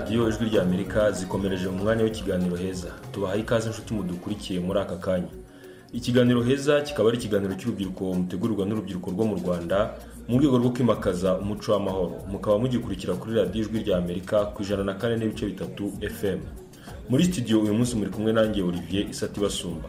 radiyo ijwi rya Amerika zikomereje mu mwanya w'ikiganiro heza. Tubahaye ikaze inshuti mudukurikiye muri aka kanya. Ikiganiro heza kikaba ari ikiganiro cy'urubyiruko mutegurirwa n'urubyiruko rwo mu Rwanda mu rwego rwo kwimakaza umuco w'amahoro. Mukaba mugikurikira kuri radiyo ijwi rya Amerika ku 104.3 FM. Muri studio uyu munsi muri kumwe nanjye Olivier Isati Basumba.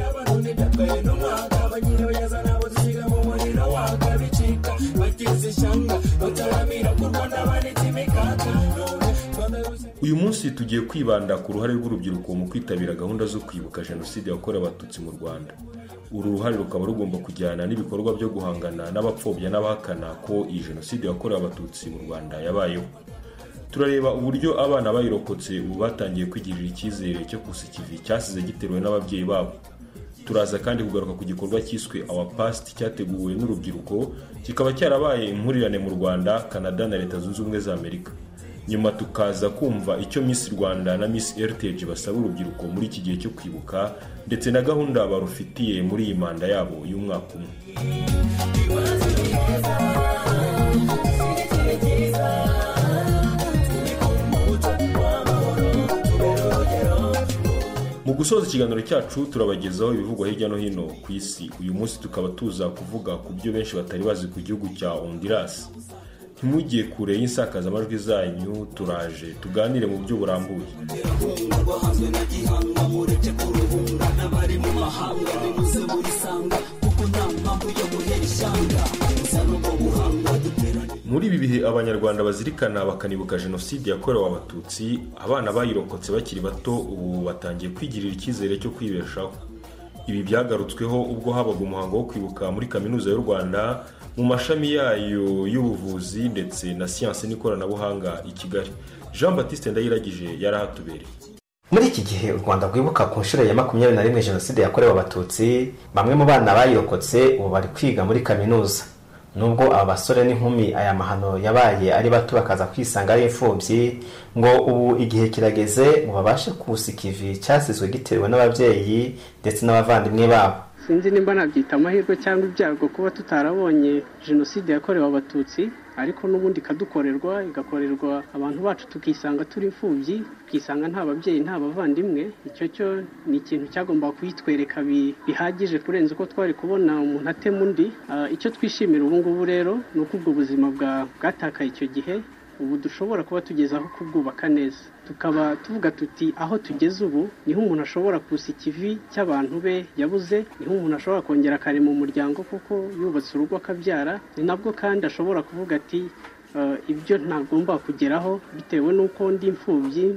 Uyu munsi tugiye kwibanda ku ruhare rw'urubyiruko mu kwitabira gahunda zo kwibuka jenoside yakorewe abatutsi mu Rwanda. Uru ruhare rukaba rugomba kujyana n'ibikorwa byo guhangana n'abapfobya n'abahakana ko iyi jenoside yakorewe abatutsi mu Rwanda yabayeho. Turareba uburyo abana bayirokotse ubu batangiye kwigirira icyizere cyo kusikivi cyasize giteruwe n'ababyeyi babo. Turaza kandi kugaruka ku gikorwa cyiswe Our Past cyateguwe n'urubyiruko, kikaba cyarabaye impurirane mu Rwanda, Canada na Leta Zunze Ubumwe za Amerika. Nyuma tukaza kumva icyo Miss Rwanda na Miss Heritage basaba urubyiruko muri iki gihe cyo kwibuka ndetse na gahunda barufitiye muri iyi manda yabo y'umwaka umwe. Mu gusoza ikiganiro cyacu turabagezaho ibivugwa hirya no hino ku isi. Uyu munsi tukaba tuza kuvuga ku byo benshi batari bazi ku gihugu cya Honduras. Ntimugiye kure y'insakazamajwi zanyu, turaje tuganire mu buryo burambuye. Muri ibi bihe Abanyarwanda bazirikana bakanibuka jenoside yakorewe abatutsi, abana bayirokotse bakiri bato ubu batangiye kwigirira icyizere cyo kwibeshaho. Ibi byagarutsweho ubwo habaga umuhango wo kwibuka muri Kaminuza y'u Rwanda mu mashami yayo y'ubuvuzi ndetse na siyanse n'ikoranabuhanga i Kigali. Jean Baptiste Ndayiragije yarahatubereye. Muri iki gihe u Rwanda rwibuka ku nshuro ya 21 jenoside yakorewe abatutsi, bamwe mu bana bayirokotse ubu bari kwiga muri kaminuza. Nubwo aba basore n'inkumi aya mahano yabaye ari bato bakaza kwisanga ari imfubyi, ngo ubu igihe kirageze ngo babashe kusikivi cyasizwe giteruwe n'ababyeyi ndetse n'abavandimwe babo. Sinzi nimba nabyita amahirwe cyangwa ibyago kuba tutarabonye jenoside yakorewe abatutsi, ariko n'ubundi kadukorerwa igakorerwa abantu bacu tukisanga turi imfubyi, tukisanga nta babyeyi nta bavandimwe. Icyo cyo ni ikintu cyagomba kwitwereka bihagije kurenza uko twari kubona umuntu atema undi. Icyo twishimira ubu ngubu rero ni uko ubwo buzima bwatakaye icyo gihe ubu dushobora kuba tugezaho kubwubaka neza. Tukaba tuvuga tuti aho tugeze ubu niho umuntu ashobora kusa ikivi cy'abantu be yabuze, niho umuntu ashobora kongera kare mu muryango kuko yubatse urugo akabyara. Ni nabwo kandi ashobora kuvuga ati ibyo ntagomba kugeraho bitewe n'uko ndi imfubyi,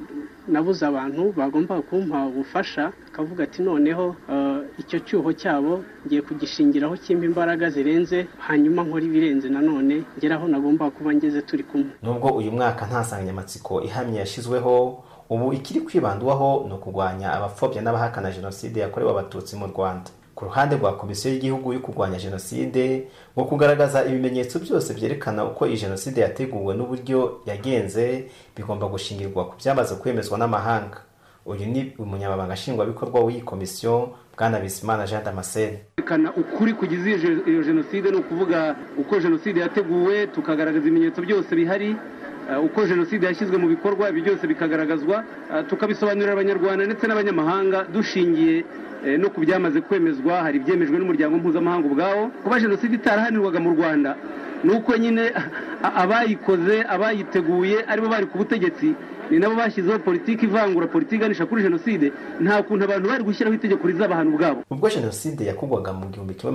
nabuze abantu bagomba kumpa ubufasha. Akavuga ati noneho icyo cyuho cyabo ngiye kugishingiraho kimpa imbaraga zirenze, hanyuma nkora ibirenze nanone ngeraho nagomba kuba ngeze turi kumwe. Nubwo uyu mwaka nta nsanganyamatsiko ihamye yashizweho, ubu ikiri kwibandwaho no kurwanya abapfobya n'abahakana jenoside yakorewe abatutsi mu Rwanda. Ku ruhande rwa Komisiyo y'Igihugu yo kurwanya jenoside, ngo kugaragaza ibimenyetso byose byerekana uko iyi jenoside yateguwe n'uburyo yagenze bigomba gushingirwa ku byamaze kwemezwa n'amahanga. Uyu ni umunyamabanga nshingwabikorwa w'iyi komisiyo, Bwana Bizimana Jean Damascene. Kana ukuri kugize iyo jenoside no kuvuga uko jenoside yateguwe, tukagaragaza ibimenyetso byose bihari, uko jenoside yashyizwe mu bikorwa, ibi byose bikagaragazwa, tukabisobanurira Abanyarwanda ndetse n'abanyamahanga dushingiye no kubyamaze kwemezwa. Hari byemejwe n'umuryango mpuzamahanga ubwawo. Kuba jenoside itarahanirwaga mu Rwanda nuko nyine abayikoze abayiteguye aribo bari ku butegetsi, ni nabo bashyizeho politiki ivangura, politiki iganisha kuri jenoside. Nta kuntu abantu bari gushyiraho itegeko rizabahana ubwabo. Ubwo jenoside yakugwaga mu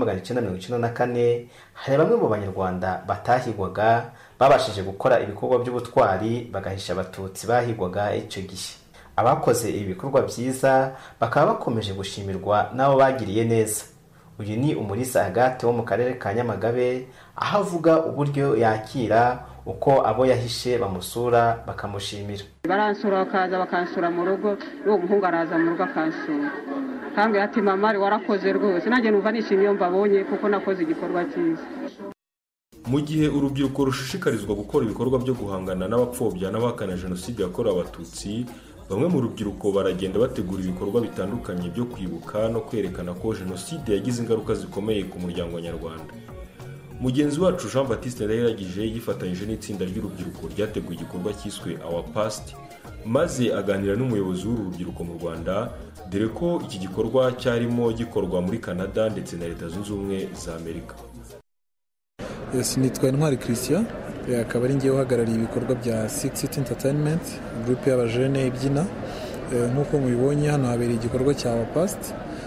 1994, hari bamwe mu Banyarwanda batahigwaga babashije gukora ibikorwa by'ubutwari bagahisha abatutsi bahigwaga icyo gihe. Abakoze ibikorwa byiza bakaba bakomeje gushimirwa nabo bagiriye neza. Uyu ni Umulisa Agathe wo mu karere ka Nyamagabe, aho avuga uburyo yakira uko abo yahishe bamusura bakamushimira. Baransura bakaza bakansura mu rugo, uwo muhungu araza mu rugo akansura, kandi ati mama warakoze rwose, nanjye numva nishimiye mbabonye kuko nakoze igikorwa cyiza. Mu gihe urubyiruko rushishikarizwa gukora ibikorwa byo guhangana n'abapfobya n'abahakana jenoside yakorewe abatutsi, bamwe mu rubyiruko baragenda bategura ibikorwa bitandukanye byo kwibuka no kwerekana ko jenoside yagize ingaruka zikomeye ku muryango nyarwanda. mugenzi wacu Jean Baptiste Ndayiragije yifatanyije n'itsinda ry'urubyiruko ryateguye igikorwa cyiswe Our Past maze aganira n'umuyobozi w'uru rubyiruko mu Rwanda, dore ko iki gikorwa cyarimo gikorwa muri Canada ndetse na Leta Zunze Ubumwe za Amerika. Nitwa Intwari Christian, akaba ari ngiye uhagarariye ibikorwa bya Six City Entertainment, groupe y'abajene ibyina. Nk'uko mubibonye hano habereye igikorwa cya Our Past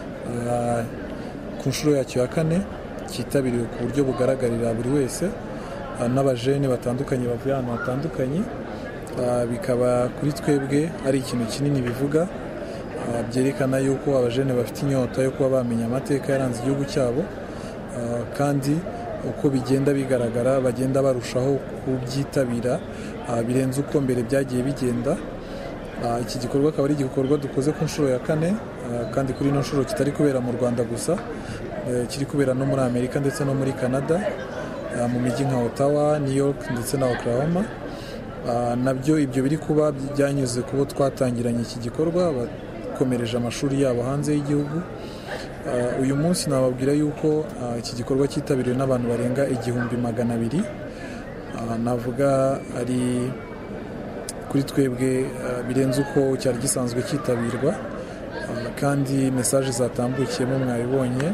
ku nshuro yacyo ya 4, cyitabiriwe ku buryo bugaragarira buri wese n'abajene batandukanye bavuye ahantu hatandukanye. Bikaba kuri twebwe ari ikintu kinini bivuga, byerekana yuko abajene bafite inyota yo kuba bamenya amateka yaranze igihugu cyabo, kandi uko bigenda bigaragara bagenda barushaho kubyitabira birenze uko mbere byagiye bigenda. Iki gikorwa akaba ari igikorwa dukoze ku nshuro ya 4, kandi kuri ino nshuro kitari kubera mu Rwanda gusa, kiri kubera no muri Amerika ndetse no muri Canada, mu mijyi nka Ottawa, New York ndetse na Oklahoma. Nabyo ibyo biri kuba byanyuze kubo twatangiranye iki gikorwa bakomereje amashuri yabo hanze y'igihugu. Uyu munsi nababwira yuko iki gikorwa cyitabiriwe n'abantu barenga 1200. Navuga ari kuri twebwe birenze uko cyari gisanzwe cyitabirwa, kandi message zatambukiyemo mwabibonye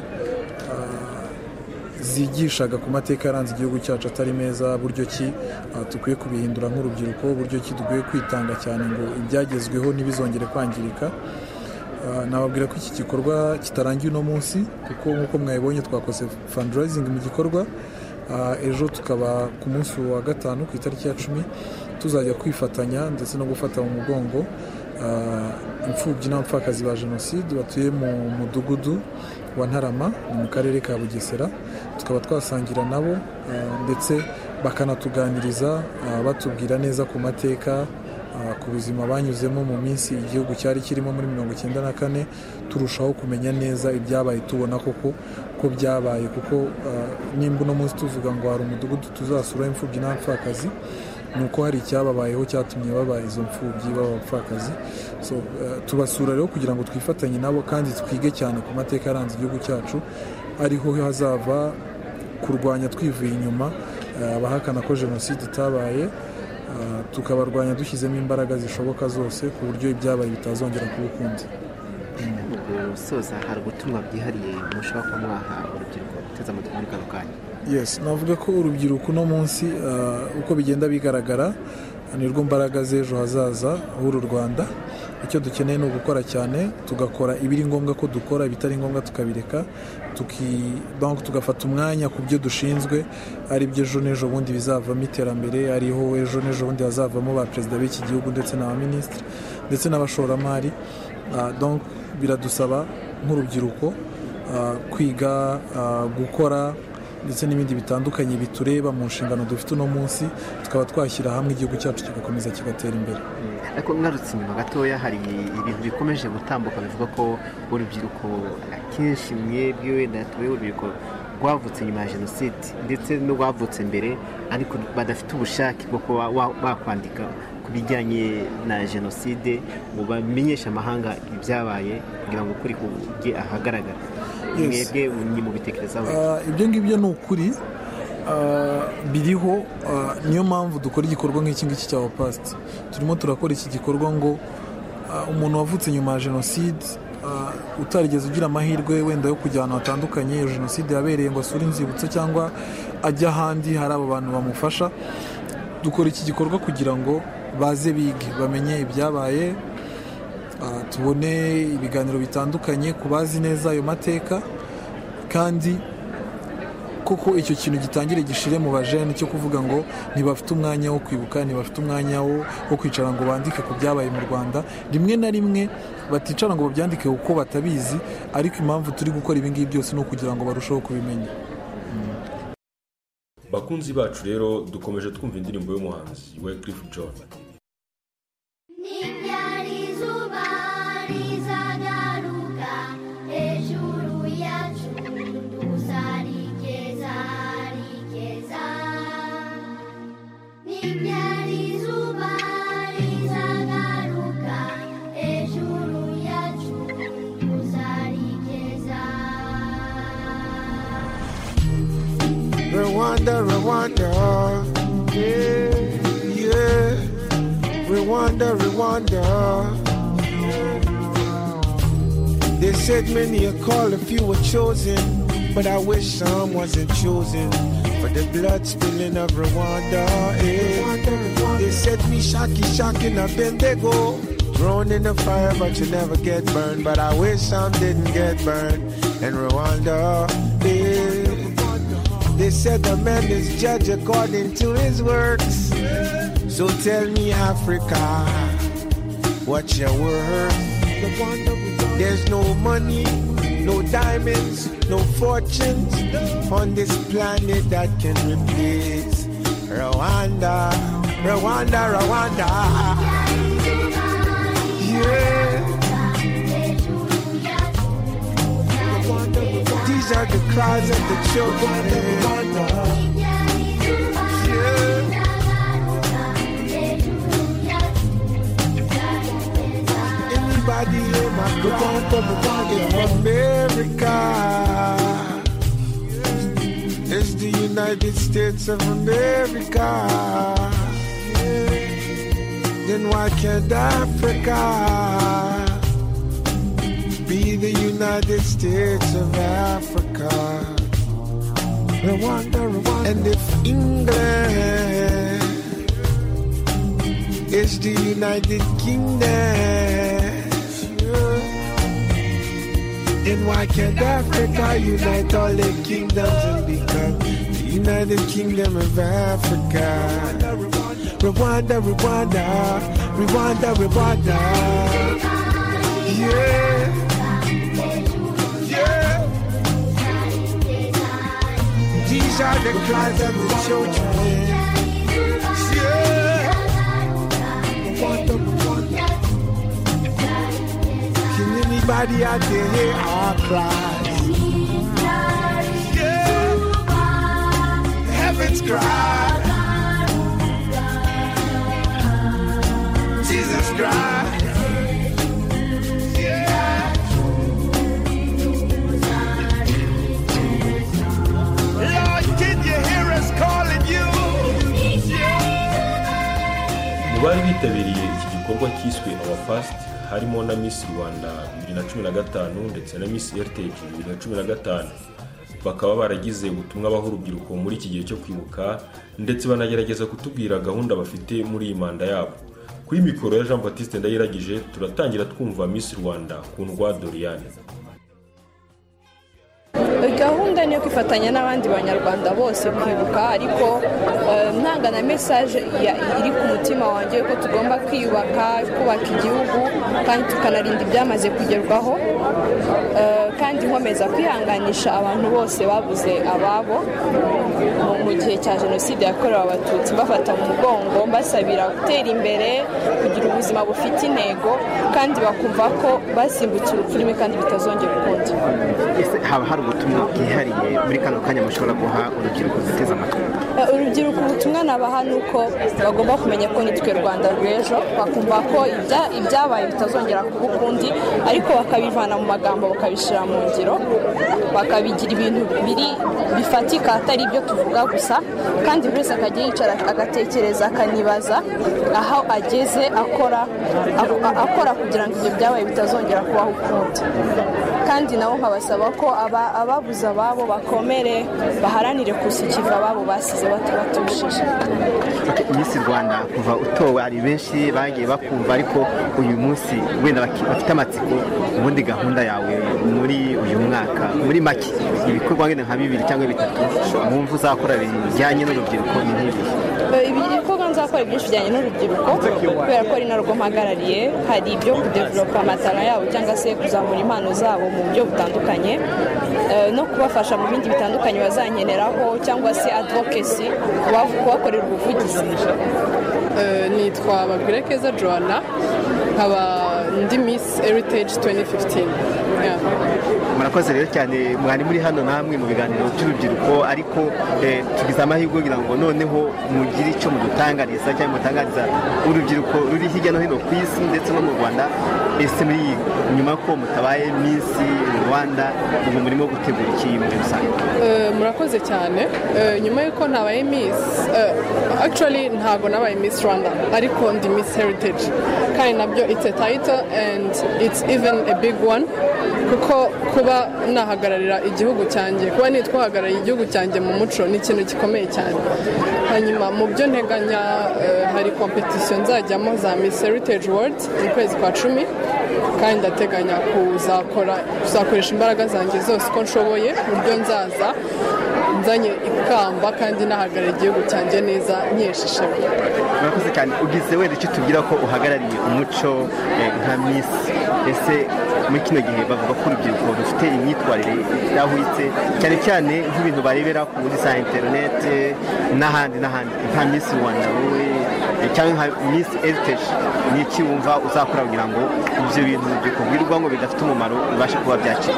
zigishaga ku mateka yaranze igihugu cyacu atari meza, buryo ki tukwiye kubihindura nk'urubyiruko, buryo ki dukwiye kwitanga cyane ngo ibyagezweho ntibizongere kwangirika. Nababwira ko iki gikorwa kitarangiye uno munsi, kuko nk'uko mwabibonye twakoze fundraising mu gikorwa. Ejo tukaba ku munsi wa 5 ku itariki ya 10 tuzajya kwifatanya ndetse no gufata mu mugongo imfubyi n'abapfakazi ba jenoside batuye mu mudugudu wa Ntarama mu karere ka Bugesera. Tukaba twasangira nabo ndetse bakanatuganiriza batubwira neza ku mateka, ku buzima banyuzemo mu minsi igihugu cyari kirimo muri 1994, turushaho kumenya neza ibyabaye, tubona koko ko byabaye, kuko nimba uno munsi tuvuga ngo hari umudugudu tuzasura imfubyi n'abapfakazi, nuko hari icyababayeho cyatumye babaye izo mfubyi b'abapfakazi. Tubasura rero kugira ngo twifatanye nabo kandi twige cyane ku mateka yaranze igihugu cyacu, ariho hazava kurwanya twivuye inyuma abahakana ko jenoside itabaye, tukabarwanya dushyizemo imbaraga zishoboka zose ku buryo ibyabaye bitazongera kuba ukundi. Soza hari ubutumwa bwihariye mushaka ko mwaha urubyiruko guteza amatwi muri kano kanya? Yes, navuga ko urubyiruko uno munsi uko bigenda bigaragara nirwo mbaraga z'ejo hazaza h'uru Rwanda. Icyo dukeneye ni ugukora cyane, tugakora ibiri ngombwa ko dukora, bitari ngombwa tukabireka, tugafata umwanya ku byo dushinzwe, ari byo ejo n'ejo bundi bizavamo iterambere, ariho ejo n'ejo bundi hazavamo ba perezida b'iki gihugu ndetse n'abaminisitiri ndetse n'abashoramari. Donc biradusaba nk'urubyiruko kwiga, gukora ndetse n'ibindi bitandukanye bitureba mu nshingano dufite uno munsi, tukaba twashyira hamwe igihugu cyacu kigakomeza kigatera imbere. Ariko ngarutse inyuma gatoya, hari ibintu bikomeje gutambuka bivuga ko urubyiruko akenshi mwebwe wenda tuwe urubyiruko rwavutse nyuma ya jenoside ndetse n'urwavutse mbere, ariko badafite ubushake bwo kuba bakwandika ku bijyanye na jenoside ngo bamenyeshe amahanga ibyabaye kugira ngo ukuri kujye ahagaragara. Mwebwe mu bitekerezaho? Ibyo ngibyo ni ukuri, biriho. Niyo mpamvu dukora igikorwa nk'iki ngiki cya Our Past. Turimo turakora iki gikorwa ngo umuntu wavutse nyuma ya jenoside utarigeze ugira amahirwe wenda yo kujya ahantu hatandukanye iyo jenoside yabereye ngo asure inzibutso cyangwa ajya ahandi hari abo bantu bamufasha, dukora iki gikorwa kugira ngo baze bige, bamenye ibyabaye, tubone ibiganiro bitandukanye ku bazi neza ayo mateka, kandi koko icyo kintu gitangire gishire mu bajene cyo kuvuga ngo ntibafite umwanya wo kwibuka, ntibafite umwanya wo kwicara ngo bandike ku byabaye mu Rwanda. Rimwe na rimwe baticara ngo babyandike kuko batabizi, ariko impamvu turi gukora ibi ngibi byose ni ukugira ngo barusheho kubimenya. Bakunzi bacu rero dukomeje twumva indirimbo y'umuhanzi Wycliffe John. There Rwanda, Rwanda. Yeah, yeah. Rwanda, Rwanda. They said many are called, a few were chosen, but I wish some wasn't chosen for the blood spilling of Rwanda. Yeah. They said me shaki in a Bendigo, thrown in the fire, but you never get burned. But I wish some didn't get burned in Rwanda. Yeah. They said the man is judged according to his works. So tell me, Africa, what's your worth? There's no money, no diamonds, no fortunes on this planet that can replace Rwanda, Rwanda, Rwanda. Yeah. These are the cries of the children. Yeah. Anybody in my Rwanda, America? It's the United States of America. Then why can't Africa be the United States of Africa? Rwanda, Rwanda. And if England is the United Kingdom, then why can't Africa unite all the kingdoms and become the United Kingdom of Africa? Rwanda, Rwanda, Rwanda, Rwanda. Yeah. Yeah. These are the cries of the children. Yeah. Rwanda, Rwanda. Can anybody out there hear our cries? Yeah. Heaven's cry. Jesus Christ. Yeah. Lord, can you hear us calling you? Mu bari bitabiriye iki gikorwa cyiswe Our Fast harimo na Miss Rwanda 2015 ndetse na Miss Heritage 2015. Bakaba baragize ubutumwa baho urubyiruko muri iki gihe cyo kwibuka ndetse banagerageza kutubwira gahunda bafite muri iyi manda yabo. Kuri mikoro ya Jean Baptiste Ndayiragije turatangira twumva Miss Rwanda Kundwa Doriane. Gahunda niyo kwifatanya n'abandi banyarwanda bose kwibuka, ariko ntanga na message iri ku mutima wanjye ko tugomba kwiyubaka, kubaka igihugu kandi tukanarinda ibyamaze kugerwaho, kandi nkomeza kwihanganisha abantu bose babuze ababo mu gihe cya jenoside yakorewe abatutsi, bafata mu mugongo basabira gutera imbere, kugira ubuzima bufite intego kandi bakumva ko basimbutse urupfu rimwe kandi bitazongera ukundi. Haba hari ubutumwa bwihariye muri kano kanya mushobora guha urubyiruko ruteze amatwi? Urubyiruko ubutumwa nabaha ni uko bagomba kumenya ko nitwe Rwanda rw'ejo, bakumva ko ibyabaye bitazongera kuba ukundi, ariko bakabivana mu magambo bakabishyira mu ngiro, bakabigira ibintu bifatika atari ibyo tuvuga gusa, kandi buri wese akajya yicara agatekereza akanibaza aho ageze akora kugira ngo ibyo byabaye bitazongera kubaho ukundi. Kandi nabo nkabasaba ko ababuze ababo bakomere, baharanire kusikiva ababo basize batubishije. Miss Rwanda kuva utowe ari benshi bagiye bakumva, ariko uyu munsi wenda bafite amatsiko, ubundi gahunda yawe muri uyu mwaka muri make ibikorwa ngene nka 2 cyangwa 3 mwumva uzakora bijyanye n'urubyiruko ni nk'ibi? Ibikorwa nzakora byinshi bijyanye n'urubyiruko kubera ko ari narwo mpagarariye. Hari ibyo kudevelopa amatara yabo cyangwa se kuzamura impano zabo mu buryo butandukanye, no kubafasha mu bindi bitandukanye bazankeneraho, cyangwa se advocacy, kubakorera ubuvugizi. Nitwa Bagwirekeza Joanna, nkaba ndi Miss Heritage 2015. Murakoze rero cyane mwari muri hano namwe mu biganiro by'urubyiruko ariko tugize amahirwe kugira ngo noneho mugire icyo mudutangariza cyangwa mutangariza urubyiruko ruri hirya no hino ku isi ndetse no mu Rwanda. Ese muri nyuma ko mutabaye Miss Rwanda ubu murimo gutegura iki muri rusange? Murakoze cyane. Nyuma yuko ntabaye Miss actually ntago nabaye Miss Rwanda ariko ndi Miss Heritage kandi nabyo it's a title and it's even a big one kuko kuba nahagararira igihugu cyanjye kuba nitwahagarariye igihugu cyanjye mu muco ni ikintu gikomeye cyane. Hanyuma mu byo nteganya hari competition nzajyamo za Miss Heritage Awards mu kwezi kwa 10 kandi ndateganya kuzakoresha imbaraga zanjye zose uko nshoboye buryo nzaza nzanye ikamba kandi nahagarariye igihugu cyanjye neza nkeshishe. Murakoze cyane. Ugize wenda icyo tubwira ko uhagarariye umuco nka Miss. Ese muri kino gihe bavuga ko urubyiruko rufite imyitwarire idahwitse cyane cyane nk'ibintu barebera kuri za internet n'ahandi nka Miss Rwanda wowe cyangwa nka Miss Heritage ni iki wumva uzakora kugira ngo ibyo bintu bikubwirwa ngo bidafite umumaro bibashe kuba byacika?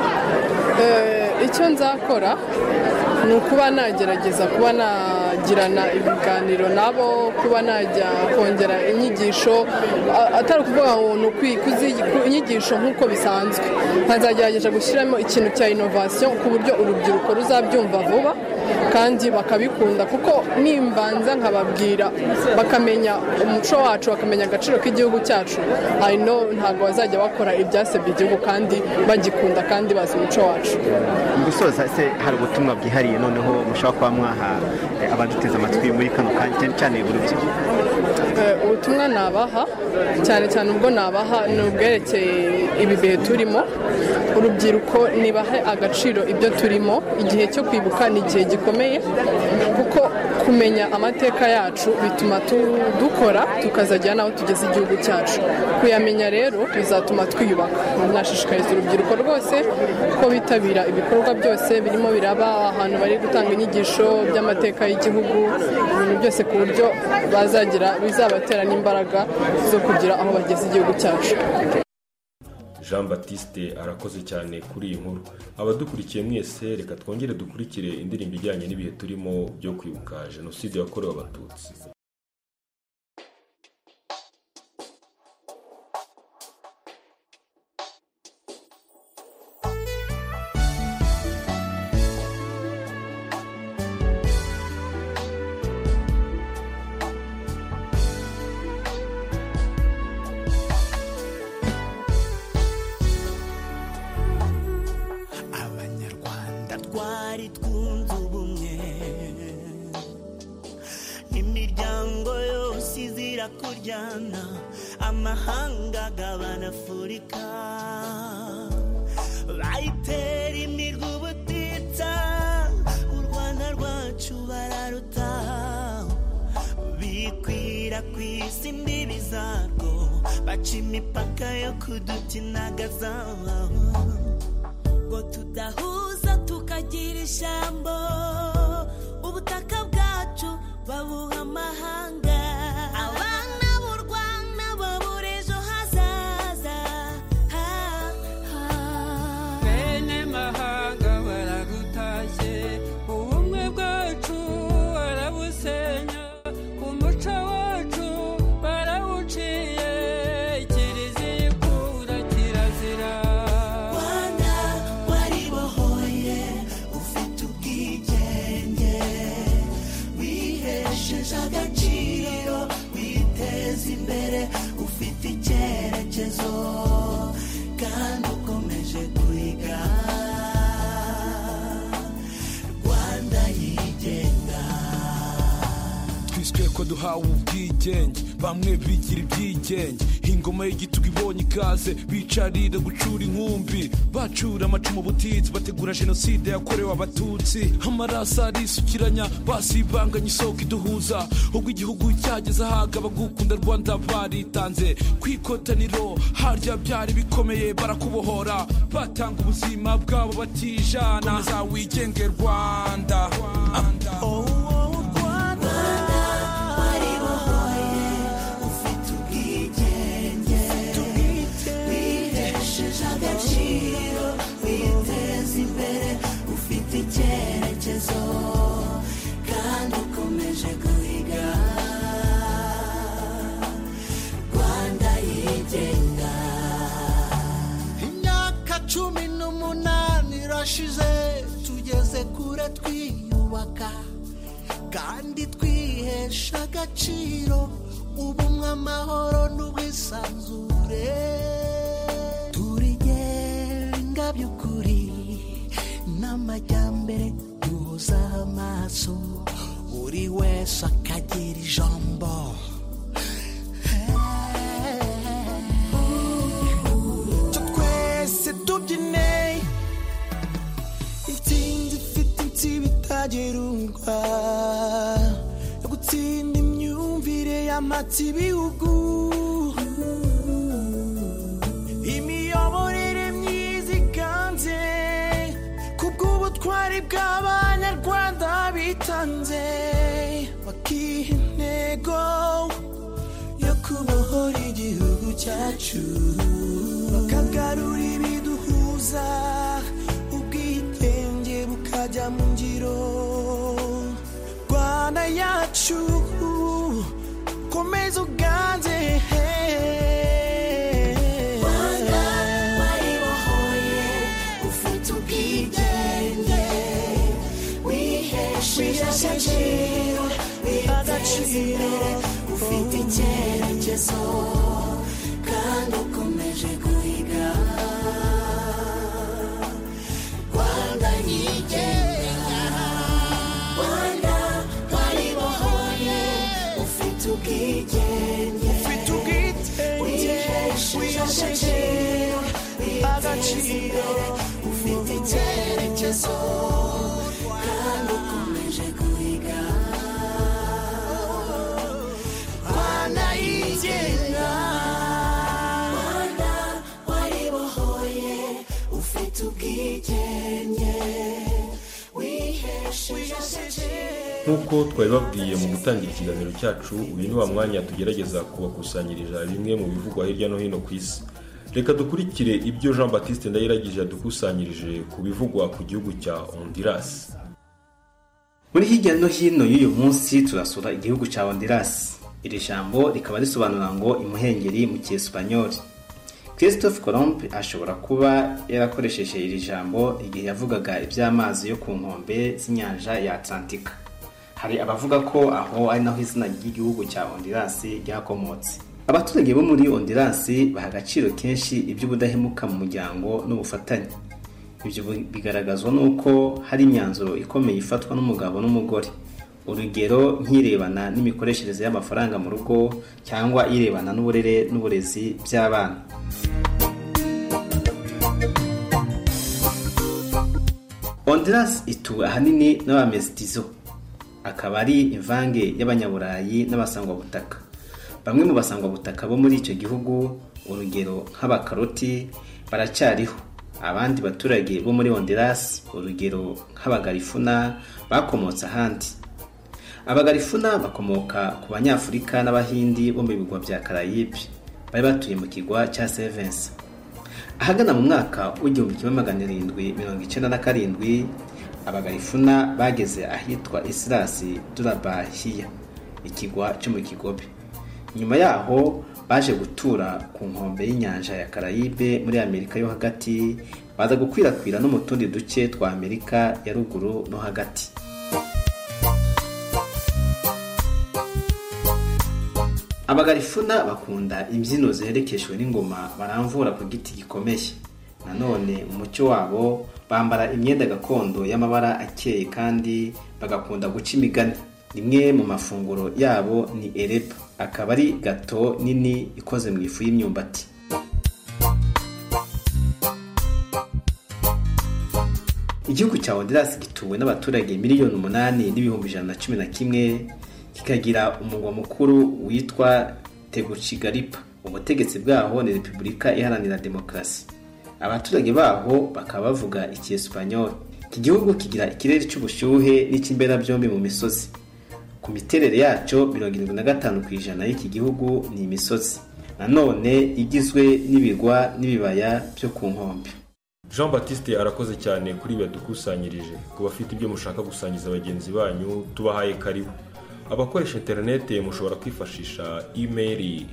Icyo nzakora ni ukuba nagerageza kuba nagirana ibiganiro nabo, kuba najya kongera inyigisho atari ukuvuga ngo ni inyigisho nk'uko bisanzwe, nkazagerageza gushyiramo ikintu cya innovation ku buryo urubyiruko ruzabyumva vuba kandi bakabikunda kuko nimbanza nkababwira bakamenya umuco wacu bakamenya agaciro k'igihugu cyacu I know ntabwo bazajya bakora ibyasebye igihugu kandi bagikunda kandi bazi umuco wacu. Gusoza se hari ubutumwa bwihariye noneho mushobora kuba mwaha abaduteze amatwi muri kano kandi cyane urubyiruko? Ubutumwa nabaha cyane cyane ubwo nabaha ni ubwerekeye ibi bihe turimo. Urubyiruko nibahe agaciro ibyo turimo. Igihe cyo kwibuka ni igihe gikomeye kuko kumenya amateka yacu bituma dukora tukazajya naho tugeze igihugu cyacu. Kuyamenya rero bizatuma twiyubaka. Nashishikariza urubyiruko rwose ko bitabira ibikorwa byose birimo biraba ahantu bari gutanga inyigisho by'amateka y'igihugu, ibintu byose ku buryo bazagira bizabatera n'imbaraga zo kugira aho bageze igihugu cyacu. Jean Baptiste arakoze cyane kuri iyi nkuru. Abadukurikiye mwese reka twongere dukurikire indirimbo ijyanye n'ibihe turimo byo kwibuka Jenoside yakorewe Abatutsi. Kuryana amahanga gabana Afurika bayitera imirwa ubutitsa u Rwanda rwacu bararuta bikwira ku isi imbibi zarwo baca imipaka yo kudutinagaza ngo tudahuza tukagira ijambo ubutaka bwacu babuha amahanga. Abana b'u Rwanda babura ejo hazaza. Bene mahanga baragutashye, ubumwe bwacu barabusenya, umuco wacu barawuciye, kiliziya ikura kirazira. Rwanda waribohoye ufite ubwigenge, wihesheje agaciro, witeza imbere, ufite icyerekezo kandi ukomeje kwiga. Rwanda yigenga. Twiswe ko duhawe ubwigenge, bamwe bigira ibyigenge, ingoma y'igitugu ibonye ikaze bicarira gucura inkumbi, bacura amacumu butitsi, bategura jenoside yakorewe Abatutsi. Amaraso arisukiranya basibanganya isoko iduhuza, ubwo igihugu cyageze ahaga bagukunda Rwanda baritanze kwikotaniro, harya byari bikomeye barakubohora, batanga ubuzima bwabo batijana. Komeza wigenge Rwanda. duhere twiyubaka kandi twihesha agaciro ubumwe amahoro n'ubwisanzure turigenga by'ukuri n'amajyambere duhuza amaso buri wese akagira ijambo twese tubyine intsinzi ifite insibi itagerurwa yo gutsinda imyumvire y'amatsi ibihugu imiyoborere myiza iganze kubw'ubutwari bw'abanyarwanda bitanze bakiha intego yo kubohora igihugu cyacu bakagarura ibiduhuza ubwitenge bukajya mu ngiro Rwanda yacu komeza uganze Rwanda waribohoye ufite ubwigenge wihesheje agaciro ufite icyerekezo kandi ukomeje guhiga Rwanda yigenga Rwanda waribohoye ufite ubwigenge wihesheje agaciro ufite icyerekezo kandi ukomeje guhiga Rwanda yigenga Rwanda waribohoye ufite ubwigenge wihesheje. nk'uko twabibabwiye mu gutangira ikiganiro cyacu uyu ni wa mwanya tugerageza kubakusanyiriza bimwe mu bivugwa hirya no hino ku isi. Reka dukurikire ibyo Jean Baptiste Ndayiragije yadukusanyirije ku bivugwa ku gihugu cya Honduras. Muri hirya no hino y'uyu munsi turasura igihugu cya Honduras. Iri jambo rikaba risobanura ngo imuhengeri mu cyesipanyoli. Christophe Colomb ashobora kuba yarakoresheje iri jambo igihe yavugaga iby'amazi yo ku nkombe z'inyanja ya Atlantika. Hari abavuga ko aho ari naho izina ry'igihugu cya Honduras ryakomotse. Abaturage bo muri Honduras baha agaciro kenshi iby'ubudahemuka mu muryango n'ubufatanye. Ibyo bigaragazwa nuko hari imyanzuro ikomeye ifatwa n'umugabo n'umugore. Urugero nk'irebana n'imikoreshereze y'amafaranga mu rugo cyangwa irebana n'uburere n'uburezi by'abana. Honduras ituwe ahanini n'abamestizo, akaba ari imvange y'abanyaburayi n'abasangwabutaka. Bamwe mu basangwabutaka bo muri icyo gihugu, urugero nk'abakaroti, baracyariho. Abandi baturage bo muri Honduras, urugero nk'abagarifuna, bakomotse ahandi. Abagarifuna bakomoka ku banyafurika n'abahindi bo mu bigwa bya Caraïbe, bari batuye mu kigwa cya Sevens. Ahagana mu mwaka w'1797 abagarifuna bageze ahitwa Islas Durabahia, ikigwa cyo mu Kigobe. Nyuma yaho baje gutura ku nkombe y'inyanja ya Caraïbe muri Amerika yo hagati, baza gukwirakwira no mu tundi duce twa Amerika ya ruguru no hagati. Abagarifuna bakunda imbyino zerekeshwe n'ingoma baramvura ku giti gikomeye. Nanone mu mucyo wabo bambara imyenda gakondo y'amabara akeye kandi bagakunda guca imigani. Rimwe mu mafunguro yabo ni arepa, akaba ari gato nini ikoze mu ifu y'imyumbati. Igihugu cya Honduras gituwe n'abaturage 8,111,000, kikagira umugwa mukuru witwa Tegucigalpa. Ubutegetsi bwaho ni Repubulika Iharanira Demokarasi. Abaturage baho bakaba bavuga icyesipanyoli. Iki gihugu kigira ikirere cy'ubushyuhe n'ikimbera byombi mu misozi. Ku miterere yaco 75% y'iki gihugu ni imisozi. Nanone igizwe n'ibigwa n'ibibaya byo ku nkombe. Jean Baptiste arakoze cyane kuri ibi yadukusanyirije. Ku bafite ibyo mushaka gusangiza abagenzi banyu, tubahaye karibu. Abakoresha internet mushobora kwifashisha email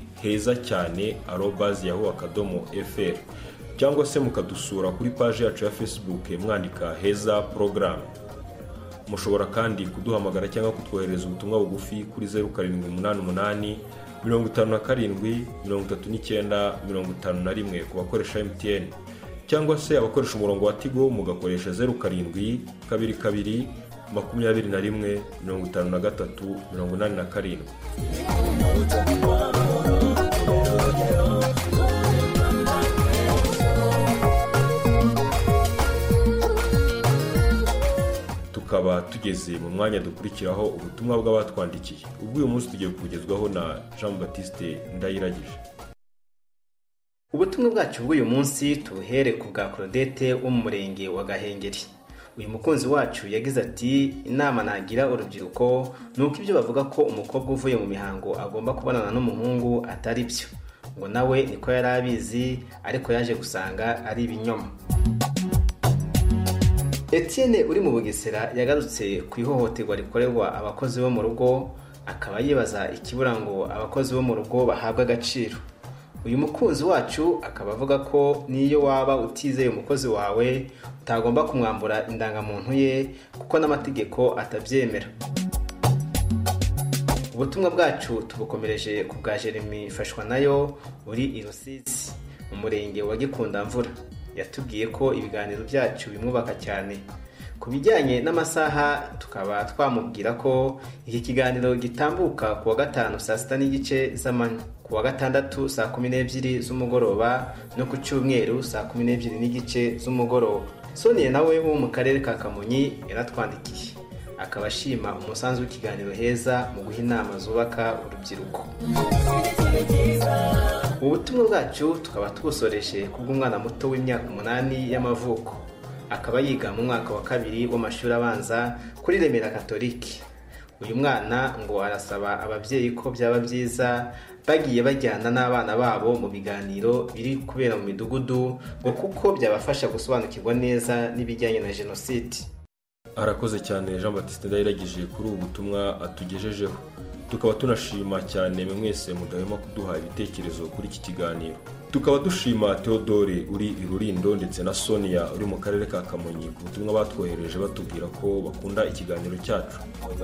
hezacyane@yahoo.fr cyangwa se mukadusura kuri page yacu ya Facebook mwandika Heza Program. mushobora kandi kuduhamagara cyangwa kutwohereza ubutumwa bugufi kuri 0788 57 39 51 ku bakoresha MTN, cyangwa se abakoresha umurongo wa Tigo mugakoresha 07 22 21 53 87. Tukaba tugeze mu mwanya dukurikiraho ubutumwa bw'abatwandikiye. Ubwo uyu munsi tugiye kugezwaho na Jean Baptiste Ndayiragije. Ubutumwa bwacu bw'uyu munsi tuhere ku bwa Claudette wo mu murenge wa Gahengeri. Uyu mukunzi wacu yagize ati inama nagira urubyiruko nuko ibyo bavuga ko umukobwa uvuye mu mihango agomba kubonana n'umuhungu atari byo, ngo nawe niko yari abizi ariko yaje gusanga ari ibinyoma. Etienne uri mu Bugesera yagarutse ku ihohoterwa rikorerwa abakozi bo mu rugo, akaba yibaza ikibura ngo abakozi bo mu rugo bahabwa agaciro. Uyu mukunzi wacu akaba avuga ko niyo waba utizeye umukozi wawe utagomba kumwambura indangamuntu ye kuko n'amategeko atabyemera. Ubutumwa bwacu tubukomereje ku bwa Jeremy Fashwa nayo uri i Rusizi mu murenge wa Gikundamvura. Yatubwiye ko ibiganiro byacu bimwubaka cyane. Ku bijyanye n'amasaha tukaba twamubwira ko iki kiganiro gitambuka ku wa gatanu saa 6:30 z'amanywa, ku wa gatandatu saa 12 z'umugoroba no ku cyumweru saa 12:30 z'umugoroba. Sonia nawe wo mu karere ka Kamonyi yaratwandikiye akaba ashima umusanzu w'ikiganiro heza mu guha inama zubaka urubyiruko. Ubutumwa bwacu tukaba tubusoreshe kubw'umwana muto w'imyaka 8 y'amavuko, akaba yiga mu mwaka wa 2 w'amashuri abanza kuri Remera Katolike. Uyu mwana ngo arasaba ababyeyi ko byaba byiza bagiye bajyana n'abana babo mu biganiro biri kubera mu midugudu ngo kuko byabafasha gusobanukirwa neza n'ibijyanye na jenoside. Arakoze cyane Jean Baptiste Ndayiragije kuri ubu butumwa atugejejeho. Tukaba tunashima cyane mwese mudahema kuduha ibitekerezo kuri iki kiganiro. Tukaba dushima Theodore uri i Rurindo ndetse na Sonia uri mu karere ka Kamonyi ku butumwa batwohereje batubwira ko bakunda ikiganiro cyacu.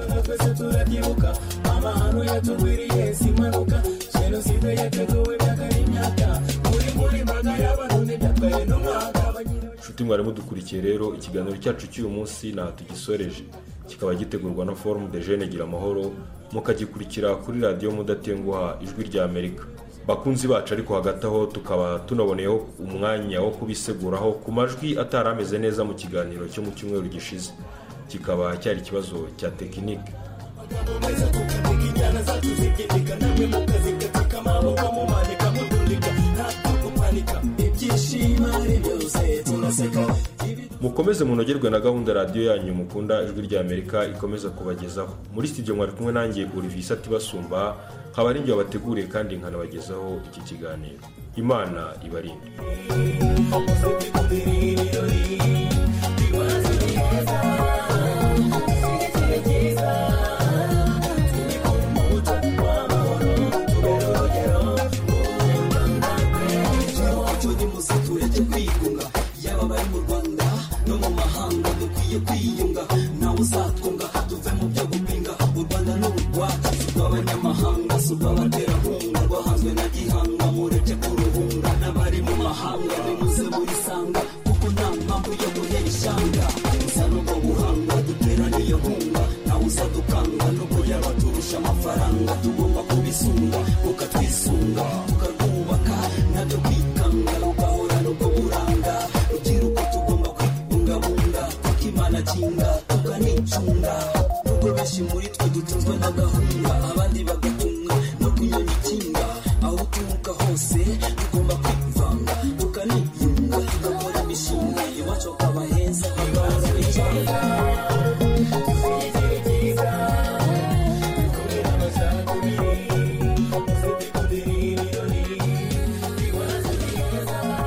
Nshuti mwari mudukurikiye rero, ikiganiro cyacu cy'uyu munsi nta tugisoreje. Kikaba gitegurwa na Forum de Jeunes Gira Amahoro, mukagikurikira kuri radio Mudatenguha Ijwi rya Amerika. Bakunzi bacu ariko hagati aho tukaba tunaboneyeho umwanya wo kubiseguraho ku majwi atarameze neza mu kiganiro cyo mu cyumweru gishize. Kikaba cyari ikibazo cya tekinike. Mukomeze munogerwe na gahunda radio yanyu mukunda Ijwi rya Amerika ikomeza kubagezaho. Muri studio mwari kumwe nanjye Olivier Satibasumba, nkaba ari njye wabateguriye kandi nkanabagezaho iki kiganiro. Imana ibarinde. Kwiyunga nawe uzatwunga tuve mu byo gupinga u Rwanda n'urwacu rw'abanyamahanga rw'abaterankunga rwahanzwe na gihanga mureke kuruhunga n'abari mu mahanga nimuze burisanga